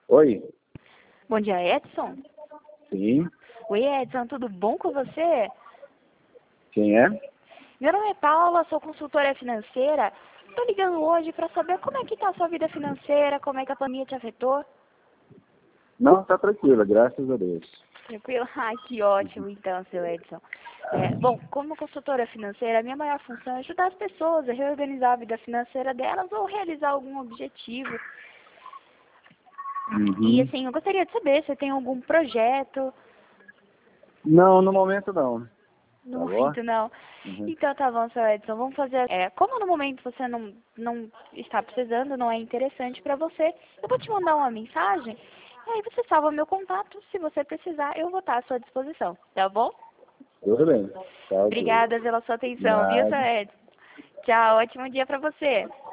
Oi, Bom dia, Edson. sim, Oi, Edson, tudo bom com você? quem é? Meu nome é Paula, sou consultora financeira. Estou ligando hoje para saber como é que está a sua vida financeira, como é que a pandemia te afetou. Não, tá tranquila, graças a Deus. Tranquilo? Ai, que ótimo, então, seu Edson. Bom, como consultora financeira, a minha maior função é ajudar as pessoas a reorganizar a vida financeira delas ou realizar algum objetivo. E, Uhum. assim, eu gostaria de saber se tem algum projeto. Não, no momento não. No Tá bom? momento, não. Uhum. Então tá bom, seu Edson. Vamos fazer. Como no momento você não está precisando, não é interessante para você, eu vou te mandar uma mensagem. E aí você salva meu contato. Se você precisar, eu vou estar à sua disposição. Tá bom? Tudo bem, tá ok. Obrigada pela sua atenção, viu, seu Nada. Edson? Tchau, ótimo dia para você.